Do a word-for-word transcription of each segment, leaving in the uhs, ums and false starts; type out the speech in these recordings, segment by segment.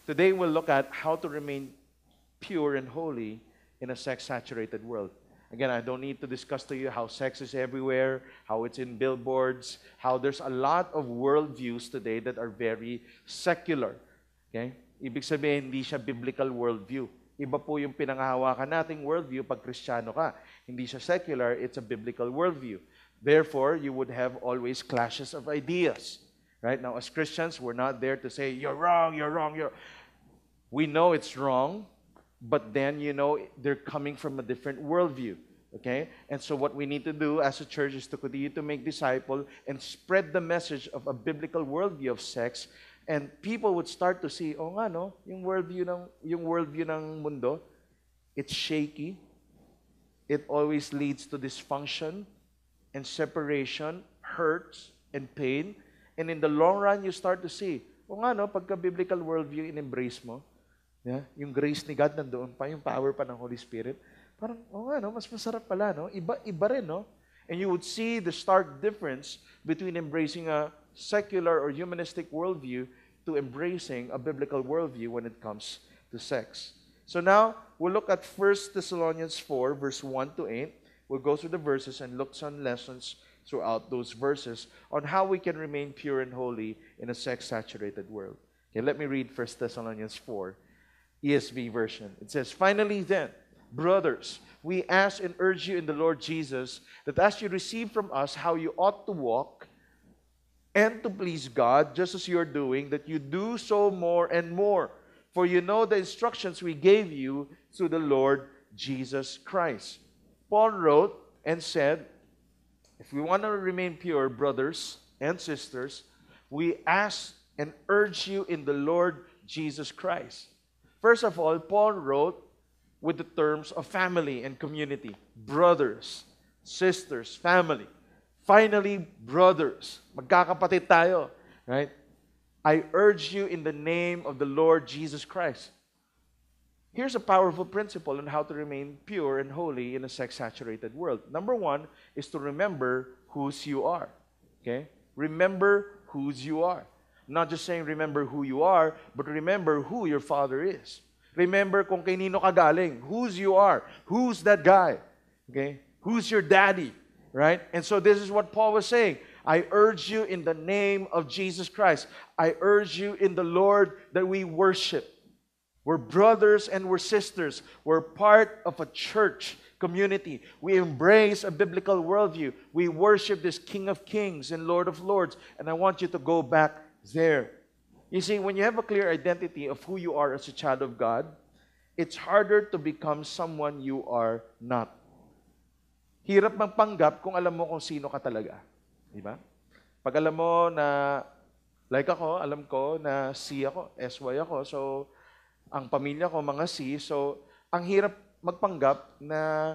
Today we'll look at how to remain pure and holy in a sex-saturated world. Again, I don't need to discuss to you how sex is everywhere, how it's in billboards, how there's a lot of worldviews today that are very secular. Okay? Ibig sabihin, hindi siya biblical worldview. Iba po yung pinanghahawakan nating worldview pag Kristiyano ka. Hindi siya secular, it's a biblical worldview. Therefore, you would have always clashes of ideas. Right? Now, as Christians, we're not there to say, you're wrong, you're wrong, you're... We know it's wrong, but then, you know, they're coming from a different worldview. Okay? And so what we need to do as a church is to continue to make disciples and spread the message of a biblical worldview of sex. And people would start to see, oh nga, no, yung worldview ng, yung worldview ng mundo, it's shaky. It always leads to dysfunction and separation, hurts and pain. And in the long run, you start to see, oh nga, no, pagka-biblical worldview in-embrace mo, yeah, yung grace ni God nandoon pa, yung power pa ng Holy Spirit, parang, oh nga, no, mas masarap pala, no? Iba, iba rin, no? And you would see the stark difference between embracing a secular or humanistic worldview to embracing a biblical worldview when it comes to sex. So now, we'll look at First Thessalonians four, verse one to eight. We'll go through the verses and look some lessons throughout those verses on how we can remain pure and holy in a sex-saturated world. Okay, let me read First Thessalonians four, E S V version. It says, "Finally then, brothers, we ask and urge you in the Lord Jesus that as you receive from us how you ought to walk and to please God, just as you are doing, that you do so more and more. For you know the instructions we gave you through the Lord Jesus Christ." Paul wrote and said, if we want to remain pure, brothers and sisters, we ask and urge you in the Lord Jesus Christ. First of all, Paul wrote with the terms of family and community. Brothers, sisters, family. Finally, brothers. Magkakapatid tayo. Right? I urge you in the name of the Lord Jesus Christ. Here's a powerful principle on how to remain pure and holy in a sex-saturated world. Number one is to remember whose you are. Okay? Remember whose you are. Not just saying remember who you are, but remember who your Father is. Remember kung kanino ka galing, whose you are, who's that guy. Okay? Who's your daddy, right? And so this is what Paul was saying. I urge you in the name of Jesus Christ. I urge you in the Lord that we worship. We're brothers and we're sisters. We're part of a church community. We embrace a biblical worldview. We worship this King of Kings and Lord of Lords. And I want you to go back there. You see, when you have a clear identity of who you are as a child of God, it's harder to become someone you are not. Hirap magpanggap kung alam mo kung sino ka talaga. Di ba? Pag alam mo na, like ako, alam ko na C ako, S Y ako, so ang pamilya ko mga C, so ang hirap magpanggap na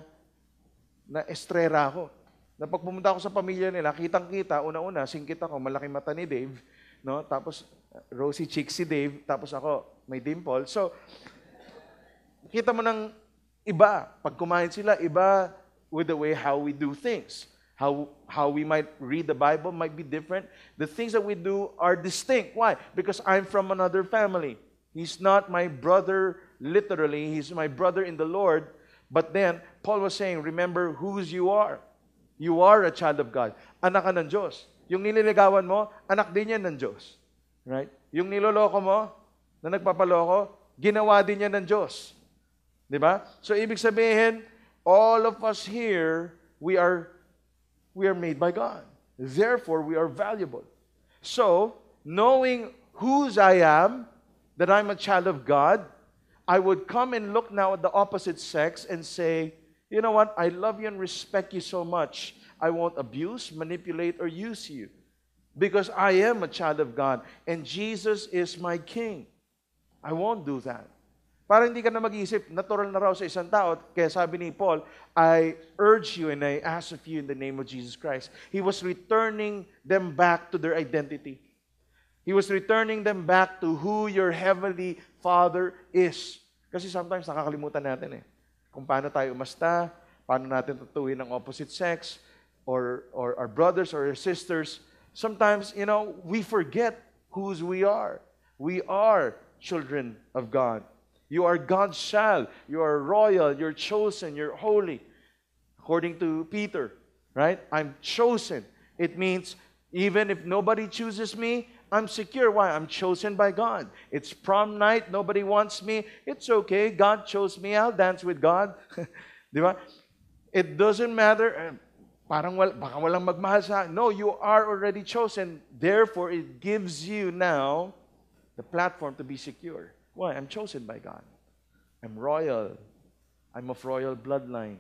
na estrera ako. Na pag pumunta ako sa pamilya nila, kitang-kita, una-una, singkit ako, malaki mata ni Dave, no? Tapos rosy cheek si Dave, tapos ako may dimple. So kita mo ng iba, pag kumain sila, iba with the way how we do things. How how we might read the Bible might be different. The things that we do are distinct. Why? Because I'm from another family. He's not my brother literally. He's my brother in the Lord. But then, Paul was saying, remember whose you are. You are a child of God. Anak ka ng Diyos. Yung nililigawan mo, anak din yan ng Diyos. Right? Yung niloloko mo, na nagpapaloko, ginawa din yan ng Diyos. Di ba? So, ibig sabihin, all of us here, we are, we are made by God. Therefore, we are valuable. So, knowing whose I am, that I'm a child of God, I would come and look now at the opposite sex and say, you know what, I love you and respect you so much. I won't abuse, manipulate, or use you. Because I am a child of God. And Jesus is my King. I won't do that. Para hindi ka na mag-isip, natural na raw sa isang tao. Kaya sabi ni Paul, I urge you and I ask of you in the name of Jesus Christ. He was returning them back to their identity. He was returning them back to who your heavenly Father is. Kasi sometimes nakakalimutan natin eh. Kung paano tayo umasta, paano natin tutuwin ang opposite sex, or, or our brothers or our sisters. Sometimes, you know, we forget whose we are. We are children of God. You are God's child. You are royal. You're chosen. You're holy. According to Peter, right? I'm chosen. It means even if nobody chooses me, I'm secure. Why? I'm chosen by God. It's prom night. Nobody wants me. It's okay. God chose me. I'll dance with God. Di ba? It doesn't matter. eh, Parang wal, baka walang magmahal sa akin. No, you are already chosen. Therefore, it gives you now the platform to be secure. Why? I'm chosen by God. I'm royal. I'm of royal bloodline.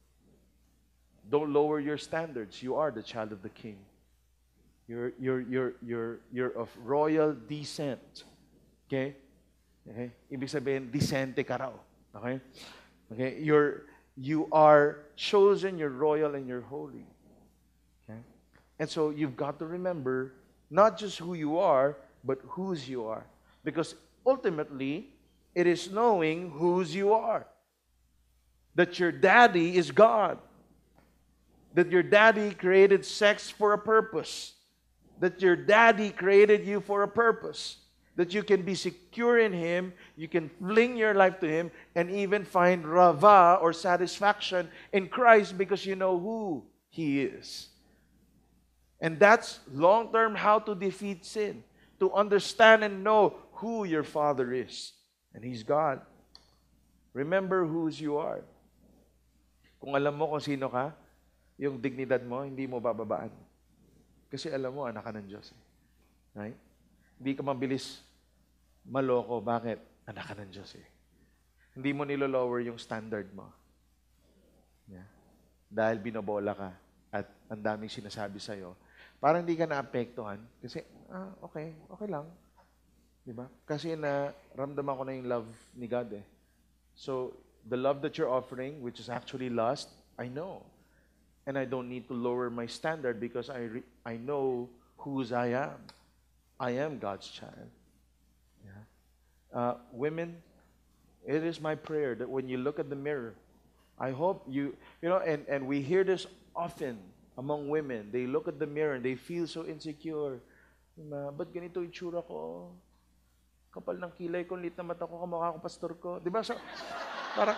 Don't lower your standards. You are the child of the King. You're, you're, you're, you're, you're of royal descent. Okay? Okay? Ibig sabihin, decente ka raw. Okay? Okay? You're, you are chosen, you're royal, and you're holy. Okay? And so you've got to remember not just who you are, but whose you are. Because ultimately, it is knowing whose you are. That your daddy is God. That your daddy created sex for a purpose. That your daddy created you for a purpose. That you can be secure in Him, you can fling your life to Him, and even find rava or satisfaction in Christ because you know who He is. And that's long-term how to defeat sin. To understand and know who your Father is. And He's God. Remember whose you are. Kung alam mo kung sino ka, yung dignidad mo, hindi mo bababaan. Kasi alam mo, anak ka ng Diyos. Eh. Right? Hindi ka mabilis maloko. Bakit? Anak ka ng Diyos eh. Hindi mo nilolower yung standard mo. Yeah. Dahil binobola ka at ang daming sinasabi sa'yo. Parang hindi ka naapektuhan. Kasi, ah, okay, okay lang. Diba? Kasi na, ramdaman ko na yung love ni God eh. So, the love that you're offering, which is actually lust, I know. And I don't need to lower my standard because I, re- I know whose I am. I am God's child. Yeah. Uh, women, it is my prayer that when you look at the mirror, I hope you, you know, and, and we hear this often among women. They look at the mirror and they feel so insecure. Na, ba't ganito itsura ko? Kapal ng kilay ko, lit na mata ko, kamukha ko pastor ko. Di ba? So, parang,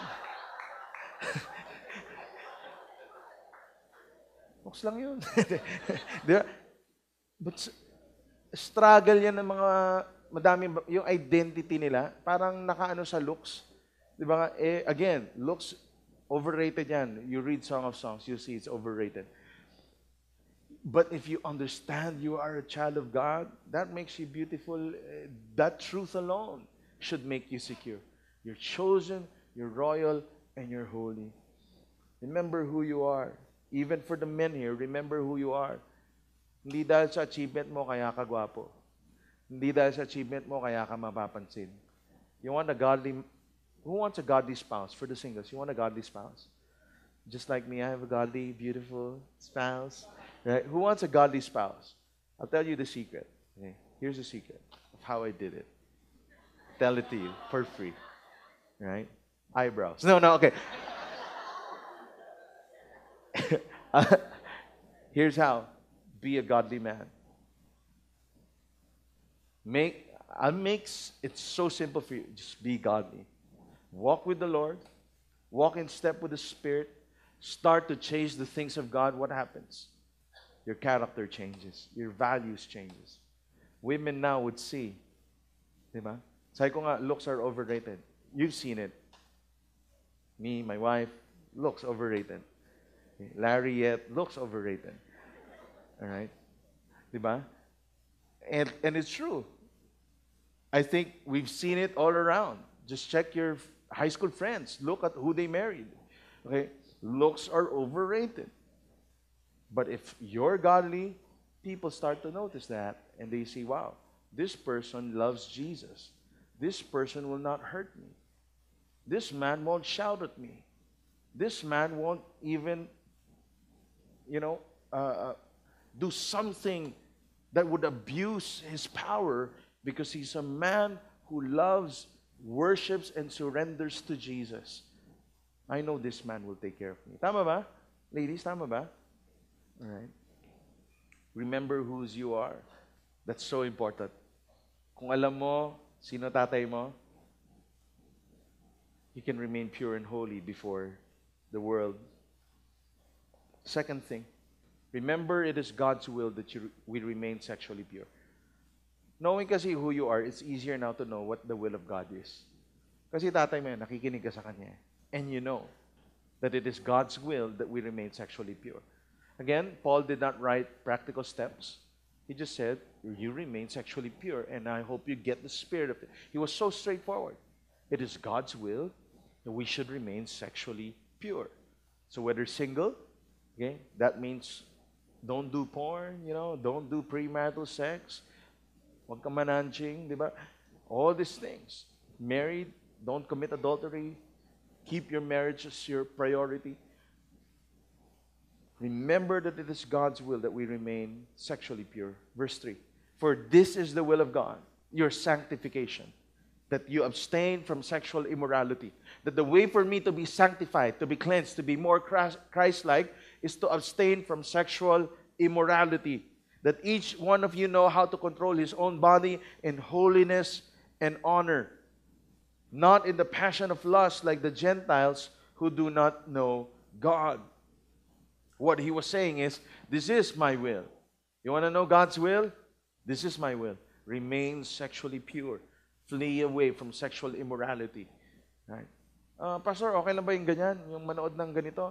looks lang yun. Di ba? But struggle yan ng mga madami, yung identity nila, parang nakaano sa looks. Di ba? Eh, again, looks, overrated yan. You read Song of Songs, you see it's overrated. But if you understand you are a child of God, that makes you beautiful. That truth alone should make you secure. You're chosen, you're royal, and you're holy. Remember who you are. Even for the men here, remember who you are. Hindi dahil sa achievement mo, kaya ka gwapo. Hindi dahil sa achievement mo, kaya ka mapapansin. You want a godly, who wants a godly spouse? For the singles, you want a godly spouse? Just like me, I have a godly, beautiful spouse. Right? Who wants a godly spouse? I'll tell you the secret. Okay? Here's the secret of how I did it. Tell it to you for free. Right? Eyebrows. No, no, okay. Uh, here's how. Be a godly man. Make, I'll make it so simple for you. Just be godly. Walk with the Lord. Walk in step with the Spirit. Start to chase the things of God. What happens? Your character changes. Your values changes. Women now would see. Diba? Sabi ko nga, looks are overrated. You've seen it. Me, my wife, looks overrated. Larry yet looks overrated. All right? Diba? And, and it's true. I think we've seen it all around. Just check your high school friends. Look at who they married. Okay? Looks are overrated. But if you're godly, people start to notice that and they see, wow, this person loves Jesus. This person will not hurt me. This man won't shout at me. This man won't even, you know, uh, do something that would abuse his power because he's a man who loves, worships, and surrenders to Jesus. I know this man will take care of me. Tama ba? Ladies, tama ba? All right. Remember whose you are. That's so important. Kung alam mo, Sino tatay mo? You can remain pure and holy before the world. Second thing, remember it is God's will that you, we remain sexually pure. Knowing kasi who you are, it's easier now to know what the will of God is. Kasi tatay mo yan, nakikinig ka sa Kanya. And you know that it is God's will that we remain sexually pure. Again, Paul did not write practical steps. He just said, you remain sexually pure, and I hope you get the spirit of it. He was so straightforward. It is God's will that we should remain sexually pure. So whether single, okay, that means don't do porn, you know, don't do premarital sex, huwag ka mananching, di ba? All these things. Married, don't commit adultery, keep your marriage as your priority. Remember that it is God's will that we remain sexually pure. Verse three. For this is the will of God, your sanctification, that you abstain from sexual immorality. That the way for me to be sanctified, to be cleansed, to be more Christ-like, is to abstain from sexual immorality. That each one of you know how to control his own body in holiness and honor, not in the passion of lust like the Gentiles who do not know God. What he was saying is, this is my will. You want to know God's will? This is my will. Remain sexually pure. Flee away from sexual immorality. Right? Uh, Pastor, okay lang ba yung ganyan? Yung manood ng ganito?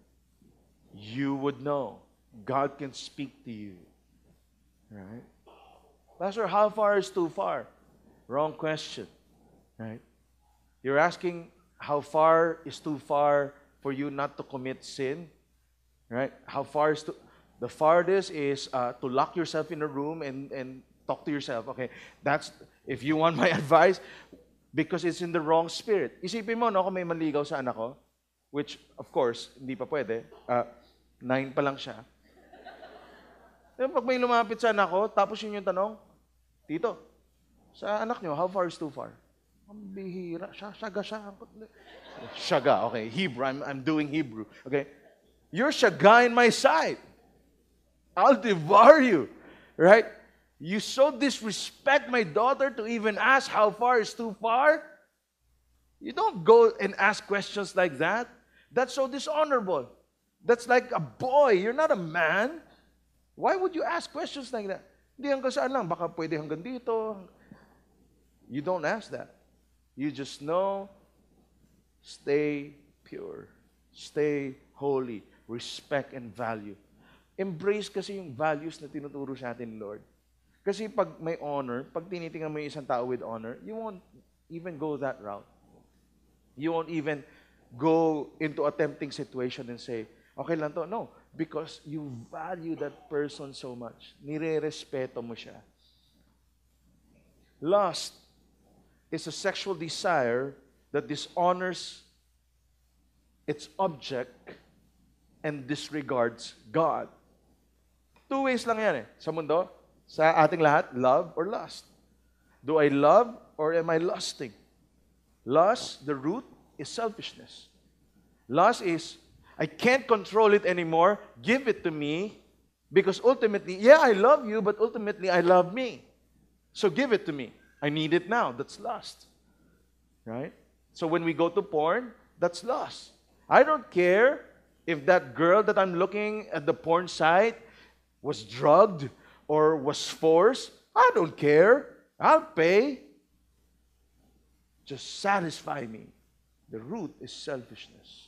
You would know. God can speak to you. Right? Pastor, how far is too far? Wrong question. Right? You're asking how far is too far for you not to commit sin? Right? How far is to, the farthest is uh, to lock yourself in a room and, and talk to yourself. Okay, that's, if you want my advice, because it's in the wrong spirit. Isipin mo, no, kung may manligaw sa anak ko, which, of course, hindi pa pwede, uh, nine pa lang siya. Eh, pag may lumapit sa anak ko, tapos yun yung tanong, Tito, sa anak nyo, how far is too far? Ang bihira, syaga siya. Syaga, okay, Hebrew, I'm, I'm doing Hebrew. Okay, you're syaga in my sight. I'll devour you. Right? You so disrespect my daughter to even ask how far is too far? You don't go and ask questions like that. That's so dishonorable. That's like a boy. You're not a man. Why would you ask questions like that? Hindi hanggang saan lang. Baka pwede hanggang dito. You don't ask that. You just know, stay pure. Stay holy. Respect and value. Embrace kasi yung values na tinuturo sa atin, Lord. Kasi pag may honor, pag tinitingnan mo yung isang tao with honor, you won't even go that route. You won't even go into a tempting situation and say, okay lang to. No, because you value that person so much. Nire-respeto mo siya. Lust is a sexual desire that dishonors its object and disregards God. Two ways lang yan eh. Sa mundo, sa ating lahat, love or lust. Do I love or am I lusting? Lust, the root, is selfishness. Lust is, I can't control it anymore. Give it to me. Because ultimately, yeah, I love you, but ultimately, I love me. So give it to me. I need it now. That's lust. Right? So when we go to porn, that's lust. I don't care if that girl that I'm looking at the porn site was drugged or was forced. I don't care. I'll pay. Just satisfy me. The root is selfishness.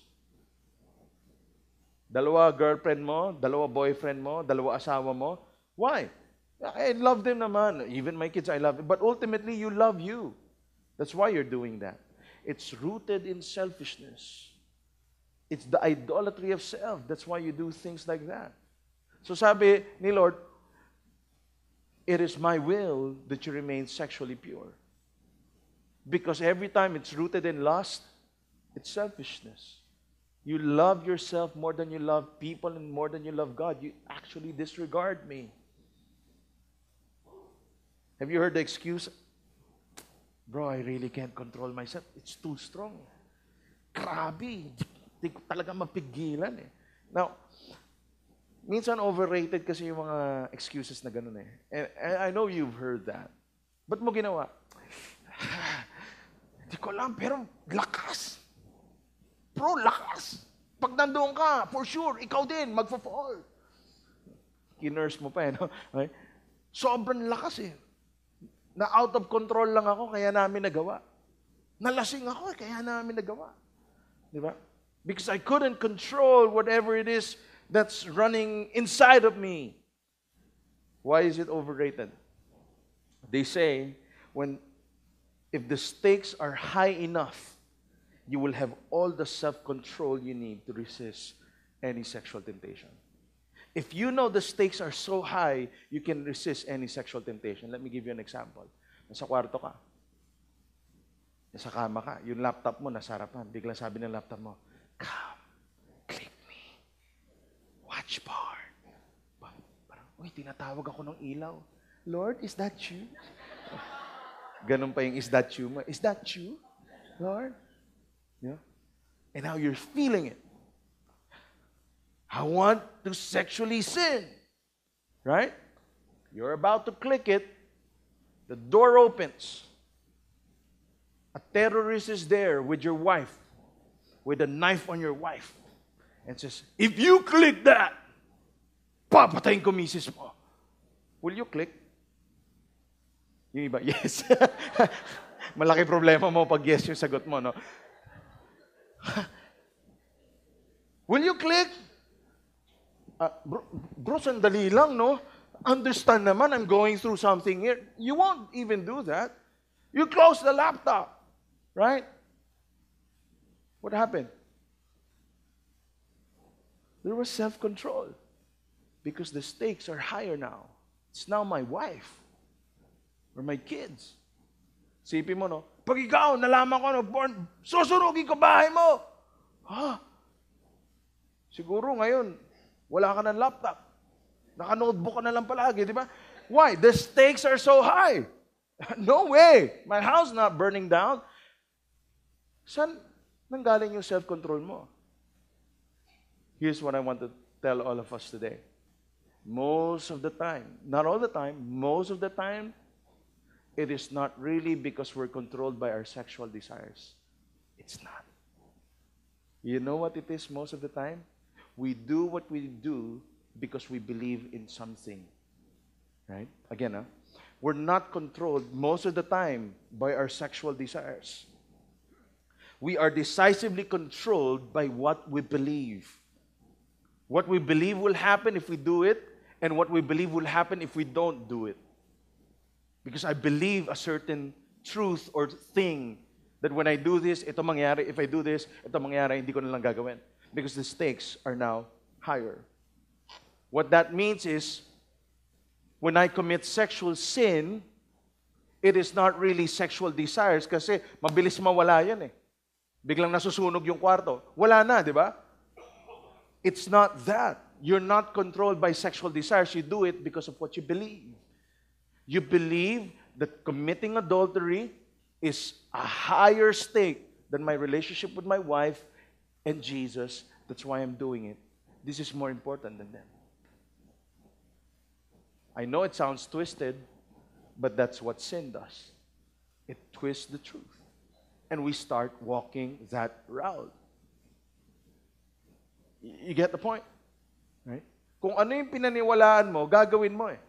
Dalawa girlfriend mo, dalawa boyfriend mo, dalawa asawa mo. Why? I love them naman. Even my kids, I love them. But ultimately, you love you. That's why you're doing that. It's rooted in selfishness. It's the idolatry of self. That's why you do things like that. So sabi ni Lord, it is my will that you remain sexually pure. Because every time it's rooted in lust, it's selfishness. You love yourself more than you love people and more than you love God. You actually disregard me. Have you heard the excuse? Bro, I really can't control myself. It's too strong. Grabe. Hindi ko talaga mapigilan eh. Now, minsan overrated kasi yung mga excuses na ganun eh. And, and I know you've heard that. Ba't mo ginawa? Hindi ko alam, pero lakas. Bro, lakas. Pag nandoon ka, for sure, ikaw din, magfa-fall. Kinurse mo pa eh, no? Okay? Sobrang lakas eh. Na out of control lang ako, kaya namin nagawa. Nalasing ako eh, kaya namin nagawa. Di ba? Because I couldn't control whatever it is that's running inside of me. Why is it overrated? They say, when if the stakes are high enough, you will have all the self-control you need to resist any sexual temptation. If you know the stakes are so high, you can resist any sexual temptation. Let me give you an example. Nasa kwarto ka. Nasa kama ka. Yung laptop mo, nasa harapan. Biglang sabi ng laptop mo, come, click me, watch porn. Parang, uy, tinatawag ako ng ilaw. Lord, is that you? Ganun pa yung is that you mo. Is that you, Lord? Yeah. And now you're feeling it. I want to sexually sin. Right? You're about to click it. The door opens. A terrorist is there with your wife, with a knife on your wife, and says, if you click that, papatayin ko misis mo. Will you click? Yung iba, yes. Malaki problema mo pag yes yung sagot mo, no? Will you click? Uh, bro, bro, sandali lang, no? Understand naman, I'm going through something here. You won't even do that. You close the laptop, right? What happened? There was self-control because the stakes are higher now. It's now my wife or my kids. Sipin mo, no? Pag ikaw, nalaman ko, no, born, susunugin ko bahay mo. Ha? Siguro ngayon, wala ka ng laptop. Naka-notebook ka na lang palagi, di ba? Why? The stakes are so high. No way. My house not burning down. Saan nanggaling yung self-control mo? Here's what I want to tell all of us today. Most of the time, not all the time, most of the time, it is not really because we're controlled by our sexual desires. It's not. You know what it is most of the time? We do what we do because we believe in something. Right? Again, huh? We're not controlled most of the time by our sexual desires. We are decisively controlled by what we believe. What we believe will happen if we do it, and what we believe will happen if we don't do it. Because I believe a certain truth or thing that when I do this, ito mangyari. If I do this, ito mangyari. Hindi ko na lang gagawin. Because the stakes are now higher. What that means is, when I commit sexual sin, it is not really sexual desires kasi mabilis mawala yan eh. Biglang nasusunog yung kwarto. Wala na, di ba? It's not that. You're not controlled by sexual desires. You do it because of what you believe. You believe that committing adultery is a higher stake than my relationship with my wife and Jesus. That's why I'm doing it. This is more important than them. I know it sounds twisted, but that's what sin does. It twists the truth. And we start walking that route. You get the point? Right? Kung ano yung pinaniwalaan mo, gagawin mo eh.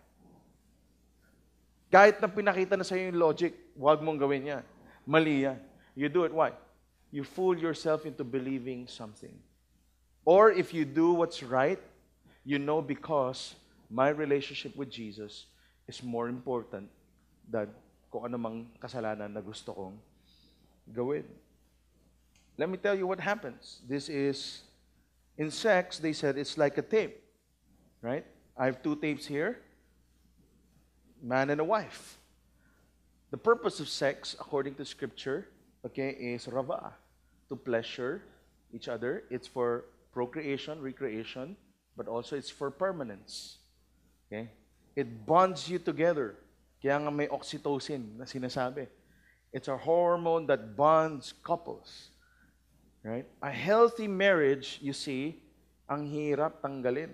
Kahit na pinakita na sa'yo yung logic, huwag mong gawin yan. Mali yan. You do it, why? You fool yourself into believing something. Or if you do what's right, you know because my relationship with Jesus is more important than kung ano mang kasalanan na gusto kong gawin. Let me tell you what happens. This is, in sex, they said it's like a tape. Right? I have two tapes here. Man and a wife. The purpose of sex, according to Scripture, okay, is rava, to pleasure each other. It's for procreation, recreation, but also it's for permanence. Okay? It bonds you together. Kaya nga may oxytocin na sinasabi. It's a hormone that bonds couples. Right? A healthy marriage, you see, ang hirap tanggalin.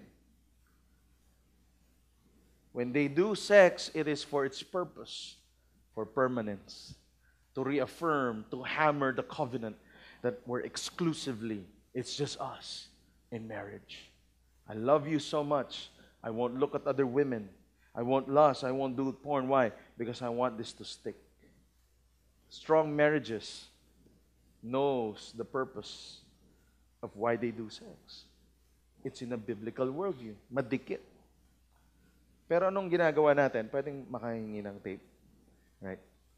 When they do sex, it is for its purpose, for permanence. to reaffirm, to hammer the covenant that we're exclusively, it's just us in marriage. I love you so much. I won't look at other women. I won't lust. I won't do porn. Why? Because I want this to stick. Strong marriages knows the purpose of why they do sex. It's in a biblical worldview. Madikit. Pero anong ginagawa natin? Pwedeng makahingi ng tape. Right?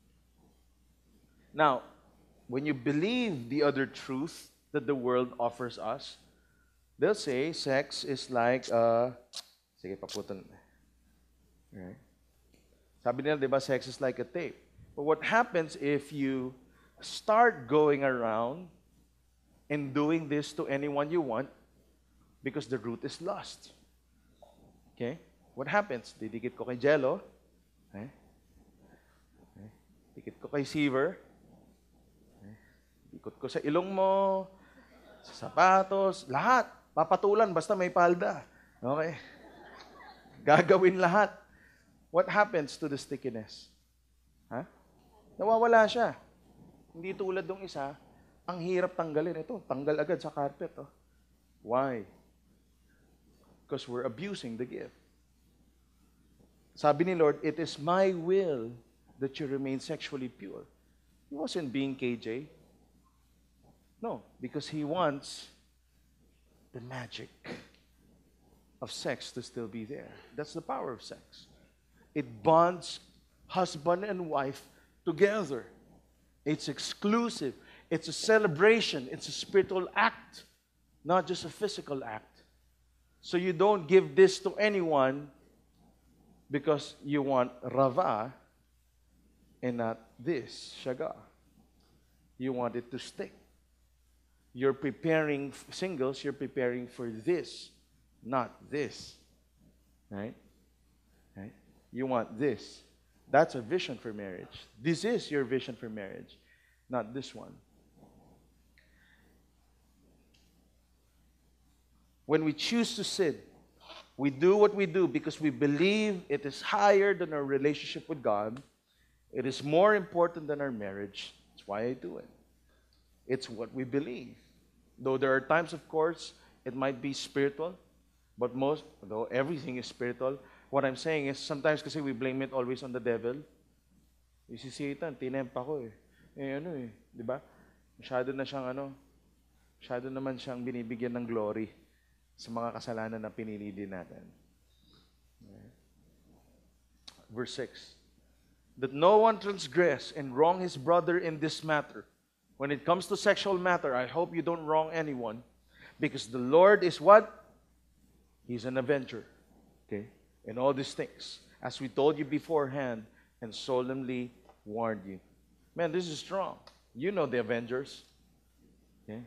Now, when you believe the other truth that the world offers us, they'll say sex is like, uh, sige, paputan. Right? Sabi nila, di ba, sex is like a tape. But what happens if you start going around and doing this to anyone you want because the root is lust? Okay? What happens? Didikit ko kay Jello. Okay? Okay. Dikit ko kay Seaver. Okay. Ikot ko sa ilong mo, sa sapatos, lahat. Papatulan basta may palda. Okay? Gagawin lahat. What happens to the stickiness? Ha? Huh? Nawawala siya. Hindi tulad ng isa, ang hirap tanggalin. Ito, tanggal agad sa carpet. Oh. Why? Because we're abusing the gift. Sabi ni Lord, it is my will that you remain sexually pure. He wasn't being K J. No, because He wants the magic of sex to still be there. That's the power of sex. It bonds husband and wife together. It's exclusive. It's a celebration. It's a spiritual act, not just a physical act. So you don't give this to anyone because you want rava and not this, shaga. You want it to stick. You're preparing, singles, you're preparing for this, not this. Right? Right? You want this. That's a vision for marriage. This is your vision for marriage, not this one. When we choose to sin, we do what we do because we believe it is higher than our relationship with God. It is more important than our marriage. That's why I do it. It's what we believe. Though there are times, of course, it might be spiritual, but most, though everything is spiritual, what I'm saying is, sometimes kasi we blame it always on the devil. You see, Satan, tinempa ko eh. Eh ano eh, di ba? Masyado na siyang ano, masyado naman siyang binibigyan ng glory sa mga kasalanan na pinili din natin. Okay. Verse six. That no one transgress and wrong his brother in this matter. When it comes to sexual matter, I hope you don't wrong anyone. Because the Lord is what? He's an avenger. Okay? In all these things, as we told you beforehand and solemnly warned you. Man, this is strong. You know the Avengers. Okay?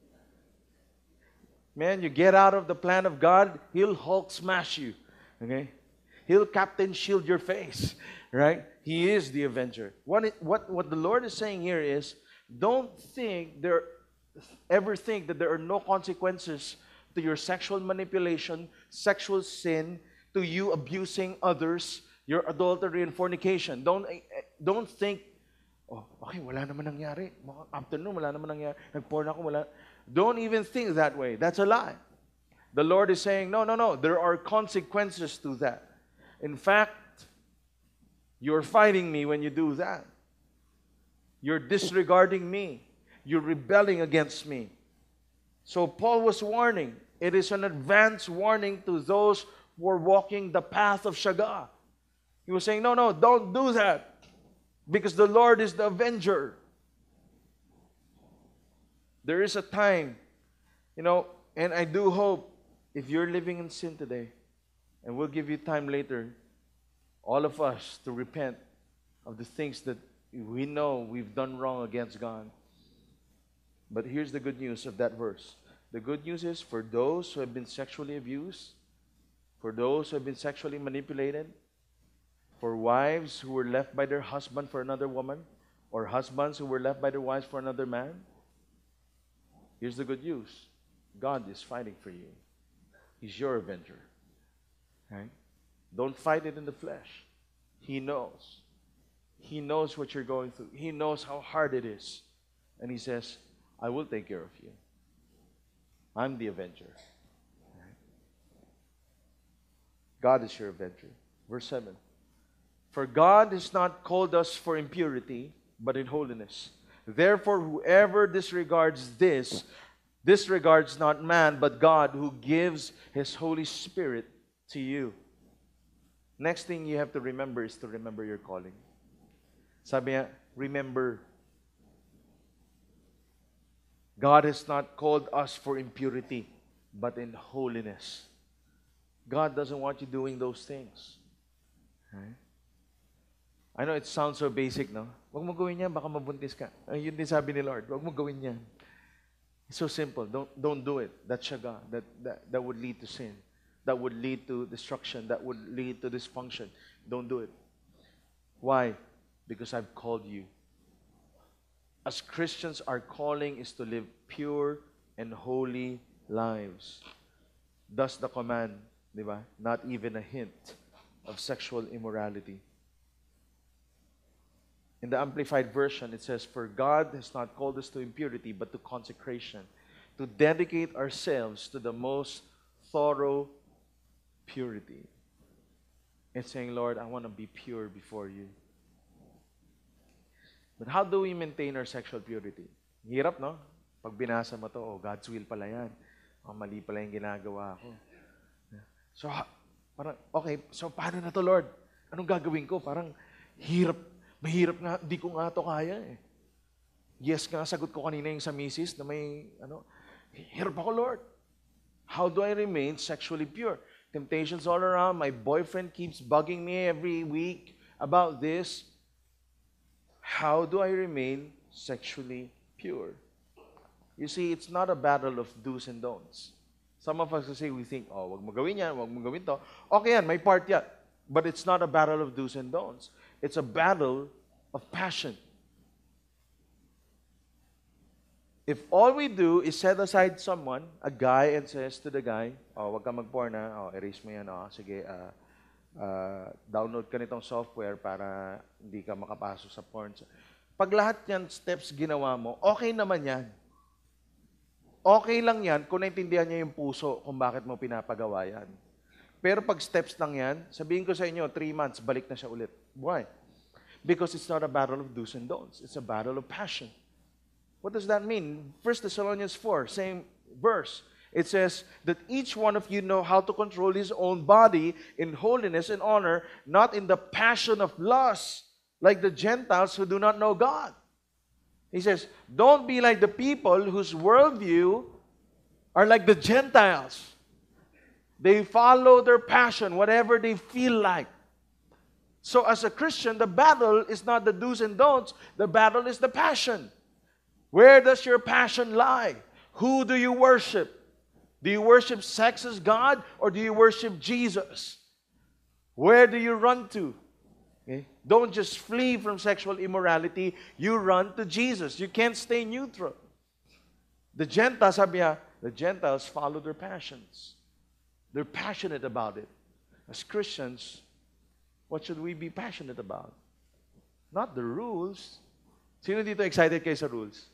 Man, you get out of the plan of God, He'll Hulk smash you. Okay? He'll Captain Shield your face. Right? He is the Avenger. What, it, what, what the Lord is saying here is, don't think there, ever think that there are no consequences to your sexual manipulation, sexual sin, to you abusing others, your adultery and fornication. Don't, don't think, oh, okay, wala naman nangyari. After noon, wala naman nangyari. Nag-porn ako, wala. Don't even think that way. That's a lie. The Lord is saying, no, no, no. There are consequences to that. In fact, you're fighting me when you do that. You're disregarding me. You're rebelling against me. So Paul was warning. It is an advance warning to those who are walking the path of Shaga. He was saying, no, no, don't do that. Because the Lord is the avenger. There is a time, you know, and I do hope if you're living in sin today, and we'll give you time later, all of us to repent of the things that we know we've done wrong against God. But here's the good news of that verse. The good news is for those who have been sexually abused, for those who have been sexually manipulated, for wives who were left by their husband for another woman, or husbands who were left by their wives for another man, here's the good news. God is fighting for you. He's your avenger. Right? Don't fight it in the flesh. He knows. He knows what you're going through. He knows how hard it is. And He says, I will take care of you. I'm the avenger. God is your avenger. Verse seven. For God has not called us for impurity, but in holiness. Therefore, whoever disregards this, disregards not man, but God, who gives His Holy Spirit to you. Next thing you have to remember is to remember your calling. Sabi niya, remember. God has not called us for impurity, but in holiness. God doesn't want you doing those things. Right? I know it sounds so basic, no? Huwag mo gawin yan, baka mabuntis ka. Ay, yun din sabi ni Lord, huwag mo gawin yan. It's so simple. Don't, don't do it. That's shaga. That, that, that would lead to sin. That would lead to destruction. That would lead to dysfunction. Don't do it. Why? Because I've called you. As Christians, our calling is to live pure and holy lives. Thus the command, di ba? Not even a hint of sexual immorality. In the Amplified Version, it says, for God has not called us to impurity, but to consecration, to dedicate ourselves to the most thorough purity. It's saying, Lord, I want to be pure before you. But how do we maintain our sexual purity? Hirap, no? Pag binasa mo to, oh, God's will pala yan. Oh, mali pala yung ginagawa ko. So, parang, okay, so paano na to, Lord? Anong gagawin ko? Parang hirap. Mahirap nga, di ko nga to kaya eh. Yes nga, sagot ko kanina yung sa misis na may, ano, hirap ako, Lord. How do I remain sexually pure? Temptations all around. My boyfriend keeps bugging me every week about this. How do I remain sexually pure? You see, it's not a battle of do's and don'ts. Some of us say, we think, oh, wag mo gawin yan, wag mo gawin to. Okay yan, may part yan. But it's not a battle of do's and don'ts. It's a battle of passion. If all we do is set aside someone, a guy, and says to the guy, oh, wag ka mag-porn na, oh, erase mo yan, oh, sige, uh, uh, download ka nitong software para hindi ka makapasok sa porn. Pag lahat yan steps ginawa mo, okay naman yan. Okay lang yan kung naintindihan niya yung puso kung bakit mo pinapagawa yan. Pero pag steps lang yan, sabihin ko sa inyo, three months, balik na siya ulit. Why? Because it's not a battle of do's and don'ts. It's a battle of passion. What does that mean? First Thessalonians four, same verse. It says that each one of you know how to control his own body in holiness and honor, not in the passion of lust, like the Gentiles who do not know God. He says, don't be like the people whose worldview are like the Gentiles. They follow their passion, whatever they feel like. So as a Christian, the battle is not the do's and don'ts. The battle is the passion. Where does your passion lie? Who do you worship? Do you worship sex as God or do you worship Jesus? Where do you run to? Okay? Don't just flee from sexual immorality. You run to Jesus. You can't stay neutral. The Gentiles, sabi niya, the Gentiles follow their passions. They're passionate about it. As Christians, what should we be passionate about? Not the rules. Sino dito excited kayo sa rules?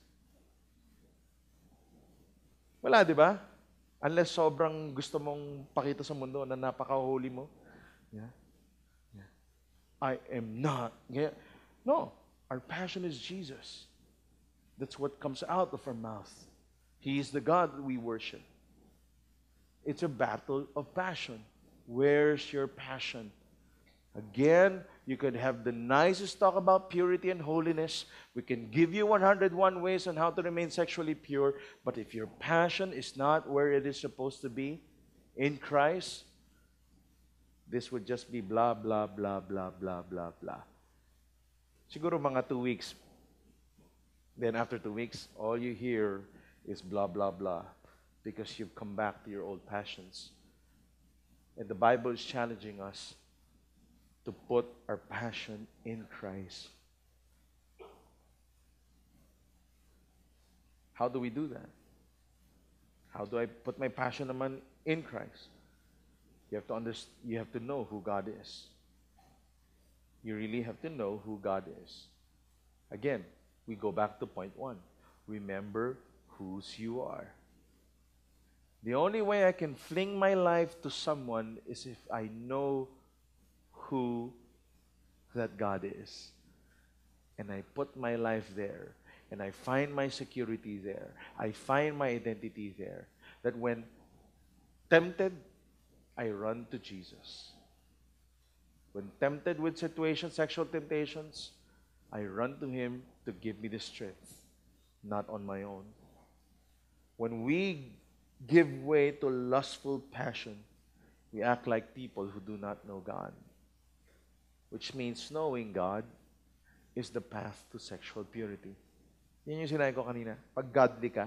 Wala, di ba? Unless sobrang gusto mong pakita sa mundo na napaka-holy mo. Yeah. Yeah. I am not. Yeah. No. Our passion is Jesus. That's what comes out of our mouth. He is the God that we worship. It's a battle of passion. Where's your passion? Again, you can have the nicest talk about purity and holiness. We can give you one hundred one ways on how to remain sexually pure. But if your passion is not where it is supposed to be in Christ, this would just be blah, blah, blah, blah, blah, blah, blah. Siguro mga two weeks. Then after two weeks, all you hear is blah, blah, blah. Because you've come back to your old passions. And the Bible is challenging us to put our passion in Christ. How do we do that? How do I put my passion naman in Christ? You have to understand, you have to know who God is. You really have to know who God is. Again, we go back to point one. Remember whose you are. The only way I can fling my life to someone is if I know who that God is. And I put my life there. And I find my security there. I find my identity there. That when tempted, I run to Jesus. When tempted with situations, sexual temptations, I run to Him to give me the strength, not on my own. When we give way to lustful passion, we act like people who do not know God. Which means knowing God is the path to sexual purity. Yan yung sinabi ko kanina. Pag godly ka.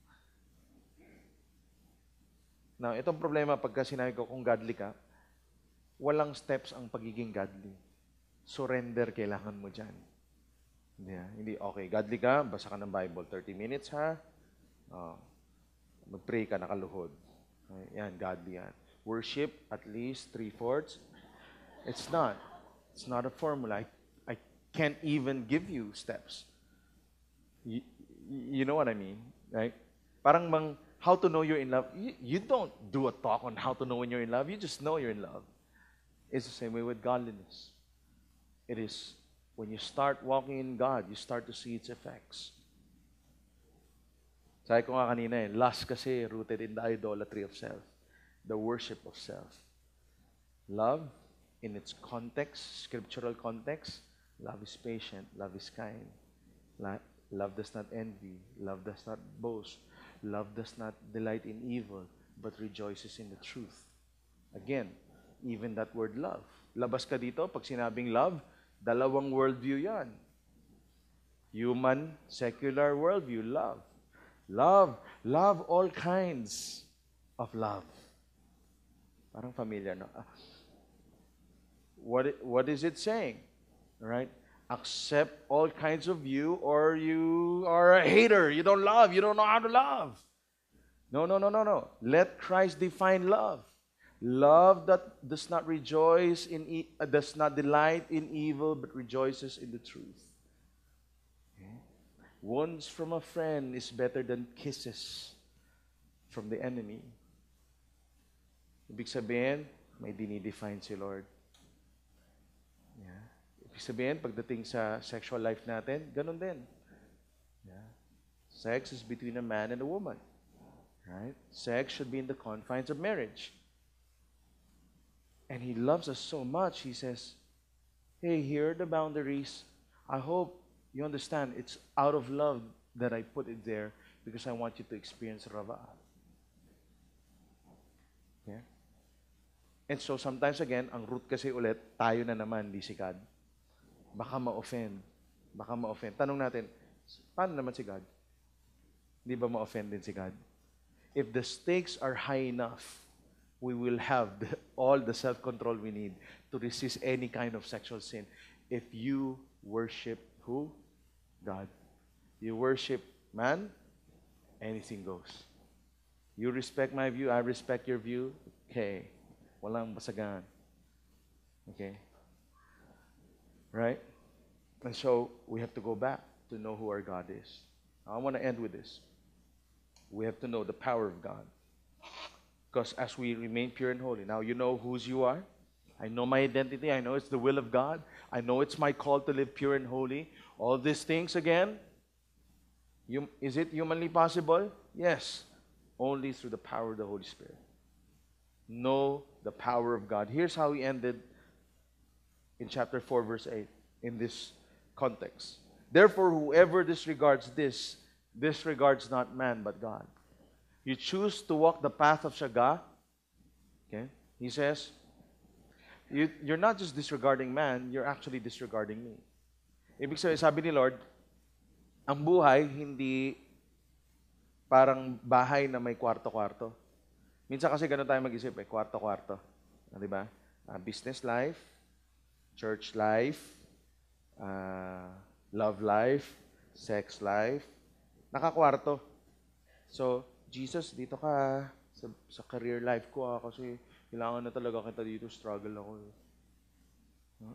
Now, itong problema pagka sinabi ko kung godly ka, walang steps ang pagiging godly. Surrender kailangan mo dyan. Hindi, ha? Hindi, okay, godly ka, basa ka ng Bible, thirty minutes ha, oh, mag-pray ka, nakaluhod. Okay, yan, godly yan. Worship, at least three-fourths. It's not. It's not a formula. I, I can't even give you steps. You, you know what I mean, right? Parang mang, how to know you're in love, you, you don't do a talk on how to know when you're in love. You just know you're in love. It's the same way with godliness. It is when you start walking in God, you start to see its effects. Sabi ko nga kanina eh, lust kasi rooted in the idolatry of self, the worship of self. Love, in its context, scriptural context, love is patient, love is kind. Love does not envy, love does not boast, love does not delight in evil, but rejoices in the truth. Again, even that word love. Labas ka dito, pag sinabing love, dalawang worldview yan. Human, secular worldview, love. Love, love all kinds of love. Parang familiar, no? What, what is it saying? All right? Accept all kinds of you, or you are a hater. You don't love. You don't know how to love. No, no, no, no, no. Let Christ define love. Love that does not rejoice in, e- uh, does not delight in evil, but rejoices in the truth. Okay? Wounds from a friend is better than kisses from the enemy. Ibig sabihin, may dinidefine si Lord. Yeah. Ibig sabihin, pagdating sa sexual life natin, ganun din. Yeah. Sex is between a man and a woman. Right? Sex should be in the confines of marriage. And He loves us so much, He says, hey, here are the boundaries. I hope you understand it's out of love that I put it there because I want you to experience Rava. Okay? And so sometimes again, ang root kasi ulit, tayo na naman, di si God. Baka ma-offend. Baka ma-offend. Tanong natin, paano naman si God? Di ba ma-offend din si God? If the stakes are high enough, we will have the, all the self-control we need to resist any kind of sexual sin. If you worship who? God. You worship man, anything goes. You respect my view, I respect your view, okay. Walang basagan. Okay? Right? And so, we have to go back to know who our God is. I want to end with this. We have to know the power of God. Because as we remain pure and holy, now you know whose you are. I know my identity. I know it's the will of God. I know it's my call to live pure and holy. All these things again, you, is it humanly possible? Yes. Only through the power of the Holy Spirit. Know the power of God. Here's how he ended in chapter four, verse eight, in this context. Therefore, whoever disregards this, disregards not man, but God. You choose to walk the path of Shaga, okay? He says, you, you're not just disregarding man, you're actually disregarding me. Ibig sabihin, sabi ni Lord, ang buhay, hindi parang bahay na may kwarto-kwarto. Minsan kasi ganun tayo mag-isip, eh, kwarto-kwarto. Ah, di ba? Uh, business life, church life, uh, love life, sex life, nakakwarto. So, Jesus, dito ka sa, sa career life ko ah, kasi kailangan na talaga kita dito, struggle ako. Huh?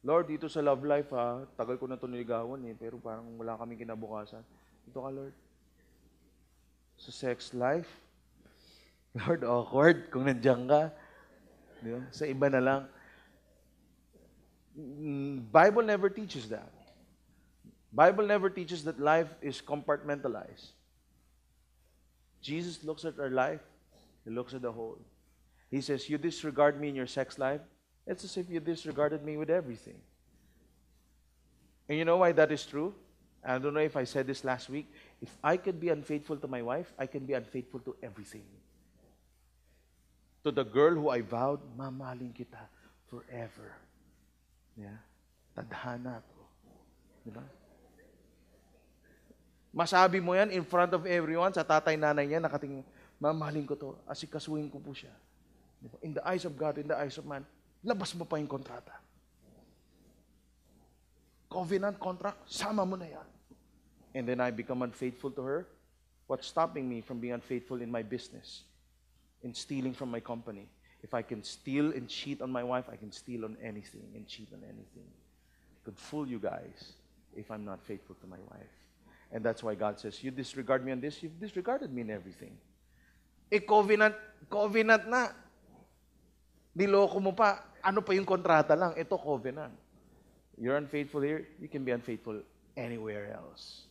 Lord, dito sa love life ha, tagal ko na ito niligawan eh, pero parang wala kaming kinabukasan. Dito ka, Lord. Sa sex life, Lord, awkward kung nandiyan ka. Di ba? Sa iba na lang. Bible never teaches that. Bible never teaches that life is compartmentalized. Jesus looks at our life. He looks at the whole. He says, you disregard me in your sex life. It's as if you disregarded me with everything. And you know why that is true? I don't know if I said this last week. If I could be unfaithful to my wife, I can be unfaithful to everything. To the girl who I vowed, mamahalin kita forever. Yeah. Tadhana to. Diba? Masabi mo yan in front of everyone, sa tatay nanay niya, nakatingin, mamahalin ko to, asikasuhin ko po siya. Diba? In the eyes of God, in the eyes of man, labas mo pa yung kontrata. Covenant contract, sama mo na yan. And then I become unfaithful to her. What's stopping me from being unfaithful in my business? In stealing from my company? If I can steal and cheat on my wife, I can steal on anything and cheat on anything. I could fool you guys if I'm not faithful to my wife. And that's why God says, you disregard me on this, you've disregarded me in everything. Eh, covenant, covenant na. Niloko mo pa. Ano pa yung kontrata lang? Ito, covenant. You're unfaithful here, you can be unfaithful anywhere else.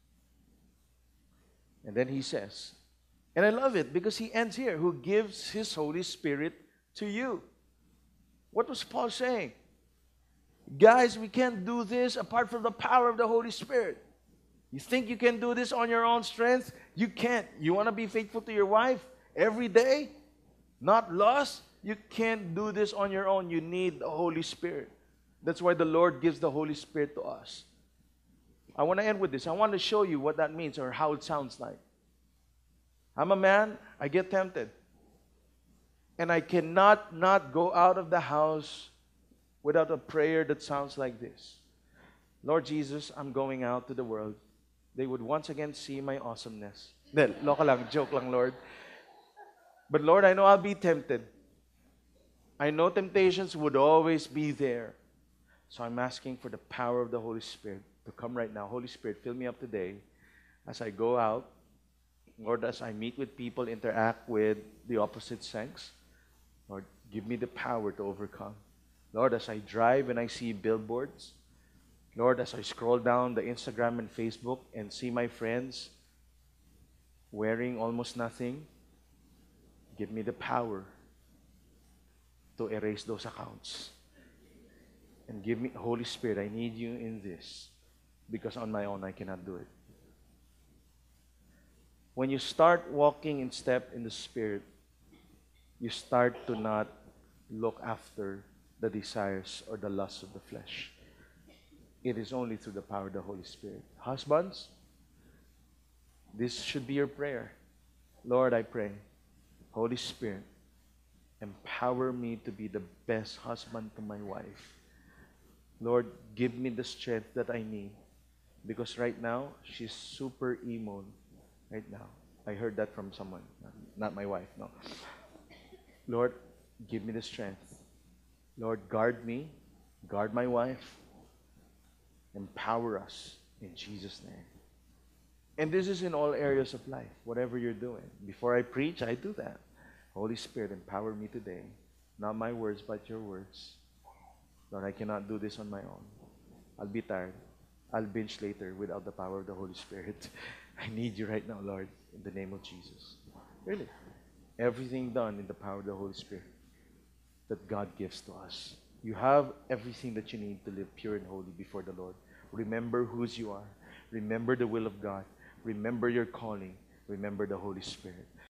And then he says, and I love it because he ends here, who gives his Holy Spirit to you. What was Paul saying? Guys, we can't do this apart from the power of the Holy Spirit. You think you can do this on your own strength? You can't. You want to be faithful to your wife every day? Not lust? You can't do this on your own. You need the Holy Spirit. That's why the Lord gives the Holy Spirit to us. I want to end with this. I want to show you what that means or how it sounds like. I'm a man. I get tempted. And I cannot not go out of the house without a prayer that sounds like this. Lord Jesus, I'm going out to the world. They would once again see my awesomeness. Then, loka lang, joke lang, Lord. But Lord, I know I'll be tempted. I know temptations would always be there. So I'm asking for the power of the Holy Spirit to come right now. Holy Spirit, fill me up today as I go out. Lord, as I meet with people, interact with the opposite sex. Lord, give me the power to overcome. Lord, as I drive and I see billboards, Lord, as I scroll down the Instagram and Facebook and see my friends wearing almost nothing, give me the power to erase those accounts. And give me, Holy Spirit, I need you in this because on my own I cannot do it. When you start walking in step in the Spirit, you start to not look after the desires or the lusts of the flesh. It is only through the power of the Holy Spirit. Husbands, this should be your prayer. Lord, I pray, Holy Spirit, empower me to be the best husband to my wife. Lord, give me the strength that I need. Because right now, she's super emo. Right now. I heard that from someone. Not my wife, no. Lord, give me the strength. Lord, guard me. Guard my wife. Empower us in Jesus' name. And this is in all areas of life, whatever you're doing. Before I preach, I do that. Holy Spirit, empower me today. Not my words, but your words. Lord, I cannot do this on my own. I'll be tired. I'll binge later without the power of the Holy Spirit. I need you right now, Lord, in the name of Jesus. Really. Everything done in the power of the Holy Spirit that God gives to us. You have everything that you need to live pure and holy before the Lord. Remember whose you are. Remember the will of God. Remember your calling. Remember the Holy Spirit.